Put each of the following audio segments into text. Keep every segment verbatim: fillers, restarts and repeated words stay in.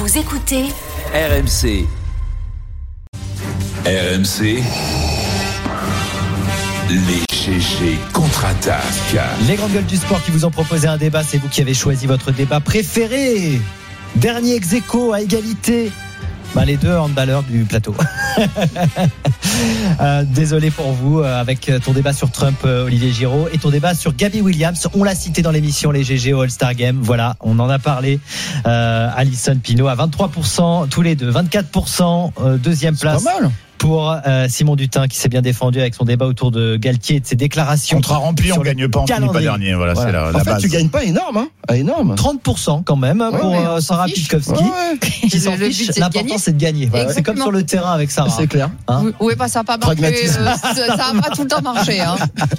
Vous écoutez R M C. R M C. Les G G contre-attaquent. Les grandes gueules du sport qui vous ont proposé un débat, c'est vous qui avez choisi votre débat préféré. Dernier ex-aequo à égalité. Bah, les deux handballeurs du plateau. euh, désolé pour vous, euh, avec ton débat sur Trump, euh, Olivier Giraud, et ton débat sur Gabby Williams. On l'a cité dans l'émission Les G G au All-Star Game. Voilà, on en a parlé. Euh, Alison Pinault à vingt-trois pour cent, tous les deux. vingt-quatre pour cent, euh, deuxième place. C'est pas mal. Pour euh, Simon Dutin qui s'est bien défendu avec son débat autour de Galtier et de ses déclarations. Contrat rempli, on ne gagne pas, on finit pas dernier. Voilà, voilà. C'est la, en la fait, base. tu gagnes pas énorme, hein ah, énorme. trente pour cent quand même ouais, pour ouais, euh, Sarah Pitkowski. Ouais, ouais. Qui s'en Le fiche. but, c'est L'important, c'est de gagner. Voilà. C'est comme sur le terrain avec Sarah. C'est clair. Hein oui, bah, ça n'a pas marché. Pragmatisme. Euh, ça n'a pas tout le temps marché. Hein.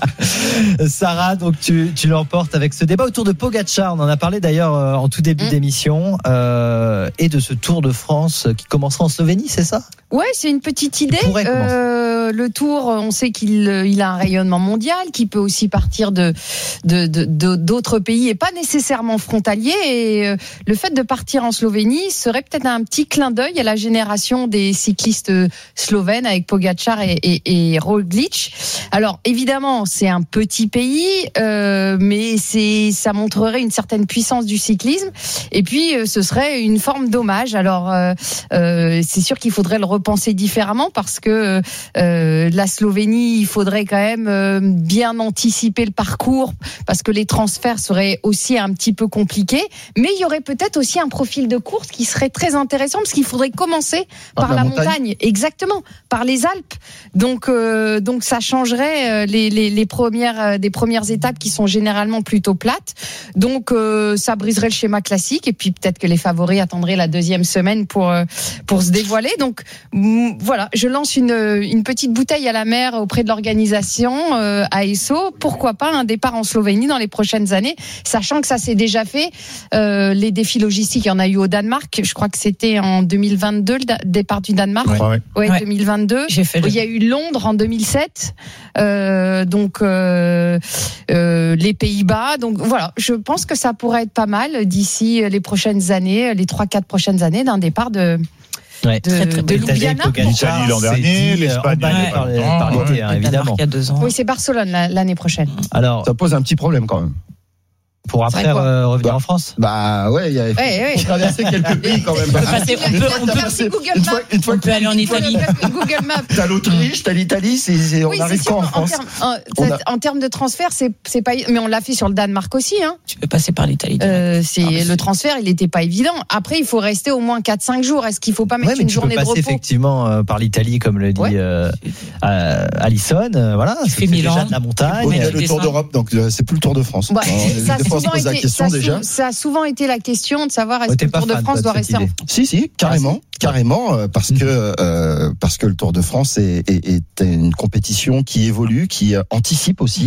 Sarah, donc tu, tu l'emportes avec ce débat autour de Pogacar. On en a parlé d'ailleurs euh, en tout début mmh. d'émission euh, et de ce Tour de France qui commencera en Slovénie, c'est ça ? Ouais, c'est une petite idée. Euh, le Tour, on sait qu'il il a un rayonnement mondial, qu'il peut aussi partir de, de, de, de d'autres pays et pas nécessairement frontaliers. Et euh, le fait de partir en Slovénie serait peut-être un petit clin d'œil à la génération des cyclistes slovènes avec Pogacar et, et, et Roglic. Alors évidemment, c'est un petit pays, euh, mais c'est ça montrerait une certaine puissance du cyclisme. Et puis, euh, ce serait une forme d'hommage. Alors, euh, euh, c'est sûr qu'il faudrait le repenser différemment parce que euh, la Slovénie, il faudrait quand même euh, bien anticiper le parcours parce que les transferts seraient aussi un petit peu compliqués. Mais il y aurait peut-être aussi un profil de course qui serait très intéressant parce qu'il faudrait commencer par, par la, la montagne. montagne, exactement, par les Alpes. Donc, euh, donc ça changerait les, les, les premières des premières étapes qui sont généralement plutôt plates. Donc, euh, ça briserait le schéma classique et puis peut-être que les favoris attendraient la deuxième semaine pour pour se dévoiler. Donc voilà, je lance une, une petite bouteille à la mer auprès de l'organisation euh, A S O. Pourquoi pas un départ en Slovénie dans les prochaines années, sachant que ça s'est déjà fait. Euh, les défis logistiques, il y en a eu au Danemark. Je crois que c'était en deux mille vingt-deux le da- départ du Danemark. Ouais, ouais. ouais, ouais. deux mille vingt-deux. J'ai fait le... Il y a eu Londres en deux mille sept. Euh, donc euh, euh, les Pays-Bas. Donc voilà, je pense que ça pourrait être pas mal d'ici les prochaines années, les trois quatre prochaines années d'un départ de. Ouais, de, très, très de Ljubljana. L'Italie l'an dernier, l'Espagne ouais, par, les, par l'été, ouais, hein, évidemment. Il y a deux ans. Oui, c'est Barcelone l'année prochaine. Alors, ça pose un petit problème quand même. Pour après euh, revenir bah, en France. Bah ouais, il y a faut ouais, ouais. traverser quelques pays quand même. On peut passer, on peut, on peut, Merci Google Maps. Une fois, une fois on peut aller en Italie. Google Maps. T'as l'Autriche, t'as l'Italie, c'est, c'est, oui, on arrive c'est quand en sûr, France en, termes, en, a... en termes de transfert, c'est, c'est pas, mais on l'a fait sur le Danemark aussi. Hein. Tu peux passer par l'Italie. Euh, c'est, ah, le transfert, il n'était pas évident. Après, il faut rester au moins quatre cinq jours. Est-ce qu'il faut pas mettre ouais, mais une tu journée peux de repos effectivement euh, par l'Italie, comme le dit ouais. euh, euh, Alison. Euh, voilà, tu fais Milan, déjà de la montagne. Il y a le Tour d'Europe, donc euh, c'est plus le Tour de France. Bah, ça, des fois, on se pose la question déjà. Ça a souvent été la question de savoir est-ce ouais, que le Tour de France doit rester en... Si, si, carrément, ah, si. carrément, euh, parce que euh, parce que le Tour de France est, est, est une compétition qui évolue, qui anticipe aussi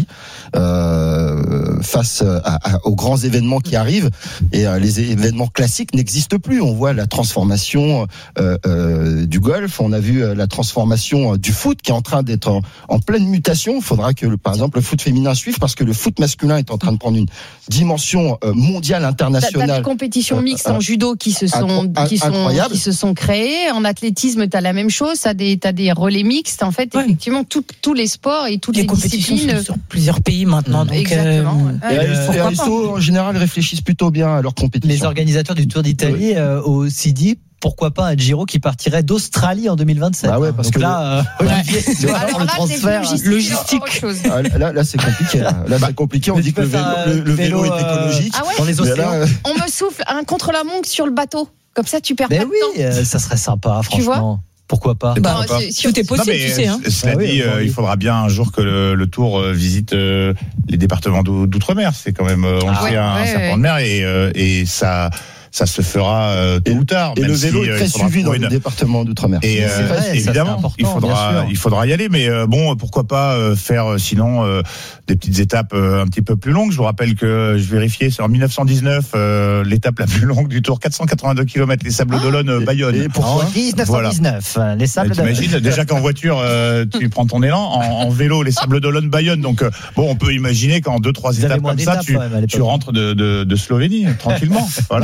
euh, face à, à, aux grands événements qui arrivent. Et euh, les événements classiques n'existent plus. On voit la transformation euh, euh, du golf, on a vu la transformation du foot qui est en train d'être en, en pleine mutation. Il faudra que, par exemple, le foot féminin suive parce que le foot masculin est en train de prendre une dimension euh, mondiale, internationale. T'as, t'as des compétitions mixtes euh, en judo qui se sont incro- qui sont incroyable. qui se sont créées. En athlétisme, t'as la même chose. T'as des t'as des relais mixtes. En fait, ouais. effectivement, tout, tous les sports et toutes les, les compétitions disciplines sont sur plusieurs pays maintenant. Donc exactement. Euh, et euh, les restos en général réfléchissent plutôt bien à leur compétition. Les organisateurs du Tour d'Italie oui. euh, ont aussi dit. Pourquoi pas un Giro qui partirait d'Australie en deux mille vingt-sept. Ah ouais, parce donc que là, le... euh, Olivier, tu vois, alors le là, transfert logistique. Ah, là, là, c'est compliqué. Là, là c'est compliqué. On dit que le vélo, le, le vélo, vélo est écologique. Ah ouais dans les océans. Là, euh... On me souffle un contre-la-montre sur le bateau. Comme ça, tu perds ben pas de oui, temps. Euh, ça serait sympa, franchement. Tu vois Pourquoi pas bah, Pourquoi c'est, pas Tout est possible, non, mais, tu sais. Hein. Cela ah dit, oui, euh, il faudra bien un jour que le, le Tour euh, visite euh, les départements d'outre-mer. C'est quand même, euh, on ah, le sait, ouais, un, ouais, un serpent ouais. de mer et, euh, et ça. Ça se fera euh, tôt ou tard. Et même le vélo si, est très euh, suivi dans une... le département d'outre-mer. Et euh, c'est vrai, évidemment, ça, il faudra, il faudra y aller. Mais euh, bon, pourquoi pas euh, faire euh, sinon euh, des petites étapes euh, un petit peu plus longues. Je vous rappelle que je vérifiais, c'est en dix-neuf cent dix-neuf euh, l'étape la plus longue du Tour, quatre cent quatre-vingt-deux kilomètres, les Sables d'Olonne, euh, Bayonne. Et pourquoi en dix-neuf cent dix-neuf, voilà. Les Sables d'Olonne. T'imagines déjà qu'en voiture euh, tu prends ton élan, en, en vélo les Sables d'Olonne, Bayonne. Donc euh, bon, on peut imaginer qu'en deux trois étapes comme ça, tu, tu rentres de, de, de Slovénie tranquillement. Voilà.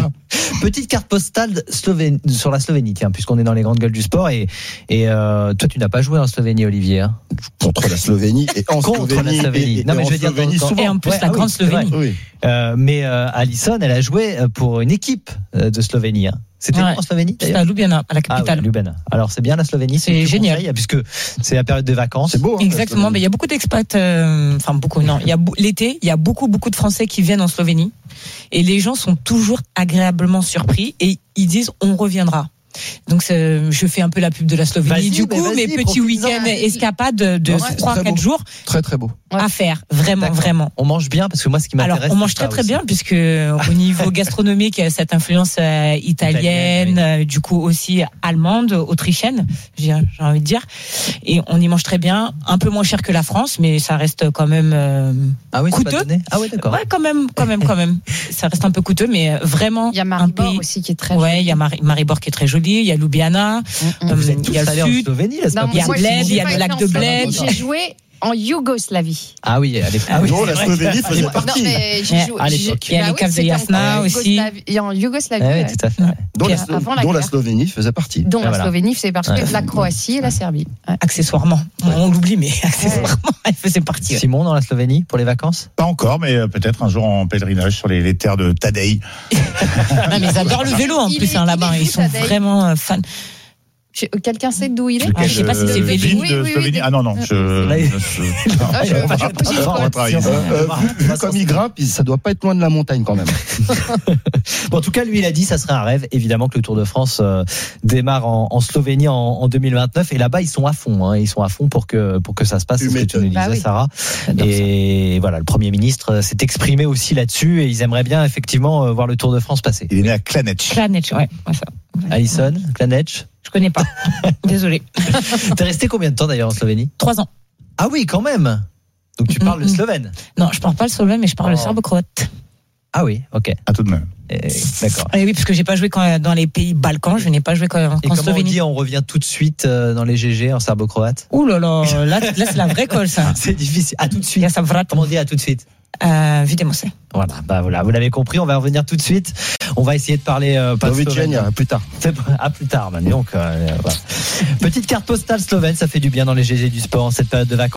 Petite carte postale Slovén... sur la Slovénie, tiens, puisqu'on est dans les grandes gueules du sport. Et, et euh, toi, tu n'as pas joué en Slovénie, Olivier, hein? Contre la Slovénie et en Contre Slovénie. la Slovénie. Et, et non, mais en je veux dire, Slovénie, dans- souvent. Et en plus, Ouais, la ah grande oui, c'est vrai. Slovénie. Oui. Euh, mais euh, Alison, elle a joué pour une équipe euh, de Slovénie. Hein. C'était Ouais. en Slovénie C'était d'ailleurs. à Ljubljana, à la Ah capitale. oui, Ljubljana. Alors c'est bien la Slovénie, C'est je te génial. conseille, puisque c'est la période de vacances. C'est beau. Hein, Exactement, mais il y a beaucoup d'expats, euh, enfin beaucoup, non, il y a bou- l'été, il y a beaucoup, beaucoup de Français qui viennent en Slovénie et les gens sont toujours agréablement surpris et ils disent on reviendra. Donc c'est- je fais un peu la pub de la Slovénie Vas-y, du mais coup, vas-y, mes petits profite-en. week-ends escapades de, de Ouais, c'est trois très quatre beau. jours Très très beau. Ouais. à faire, vraiment, D'accord. vraiment. On mange bien parce que moi ce qui Alors, m'intéresse. on mange c'est très ça très aussi. bien puisque euh, au niveau gastronomique, il y a cette influence euh, italienne, Italienne, euh, du coup aussi allemande, autrichienne, j'ai j'ai envie de dire. Et on y mange très bien, un peu moins cher que la France, mais ça reste quand même euh, Ah oui, c'est pas coûteux. donné. Ah oui, d'accord. Ouais, quand même, quand même, quand même. Ça reste un peu coûteux, mais vraiment Il y a un Maribor pays. aussi qui est très Ouais, il y a Mar- Maribor qui est très joli, il y a Ljubljana, Mm, mm. euh, Vous êtes il tous y a allés le en sud. Slovénie, là, c'est Non, pas il y a moi, possible. Bled, j'ai il y a pas le été lac en de Slovénie, Bled. J'ai joué en Yougoslavie. Ah oui, à l'époque. Ah oui, Non, c'est la vrai. Slovénie faisait Non, partie. mais j'ai Ouais, joué. à j'ai- l'époque. Il y a bah les oui, caves de c'était en Jasna aussi. Yougoslavie- En Yougoslavie, Ah oui, ouais. tout à fait. ouais. Dont, la, Puis, avant la dont la guerre. Slovénie faisait partie. dont Ouais, la voilà. Slovénie faisait partie, Ouais. la Croatie et la Serbie. Ouais. Accessoirement. On l'oublie, mais accessoirement, elle faisait partie. ouais. Simon dans la Slovénie pour les vacances. Pas encore, mais euh, peut-être un jour en pèlerinage sur les, les terres de Tadej. Non, mais ils adorent le vélo en Il plus est- hein, il là-bas. est Ils où, sont Tadej vraiment euh, fans. Je- Quelqu'un sait d'où il est Ah, je sais pas si c'est Lequel, euh, Vélizy. ville Oui, de oui, oui, Slovénie. des- Ah non, non, je. Là, il- je- Ah, je- on va- je- on je- va je- travailler. Euh, euh, vu, vu comme il grimpe, il- ça doit pas être loin de la montagne quand même. Bon, en tout cas, lui, il a dit, ça serait un rêve, évidemment, que le Tour de France euh, démarre en, en Slovénie en, en deux mille vingt-neuf. Et là-bas, ils sont à fond. Hein, ils sont à fond pour que pour que ça se passe. Tu C'est ce que tu nous disais, m'étonnes. Bah oui. Sarah. Et voilà, le Premier ministre s'est exprimé aussi là-dessus, et ils aimeraient bien effectivement euh, voir le Tour de France passer. Il est né à Klanec. Klanec, ouais, ouais, ça. Alison, Klanec, Je connais pas. Désolé. t'es resté combien de temps d'ailleurs en Slovénie? Trois ans. Ah oui, quand même. Donc tu parles le Mhm. slovène. Non, je parle pas le slovène, mais je parle le Oh. serbe-croate. Ah oui, ok. Ah, tout de même. Et- D'accord. Et oui, parce que j'ai pas joué quand, dans les pays Balkans, je n'ai pas joué quand, Et en comment on Slovénie. dit, on revient tout de suite euh, dans les G G en serbo-croate? Ouh là là, là, là c'est la vraie colle ça. C'est difficile. À tout de suite. Ja sam vratim. Comment on dit à tout de suite? Euh, vidimo se. Voilà, bah voilà, vous l'avez compris, on va revenir tout de suite. On va essayer de parler euh, pas de slovène. Slovénie, plus tard. C'est- À plus tard, man. Donc, euh, voilà. Petite carte postale slovène, ça fait du bien dans les G G du sport en cette période de vacances.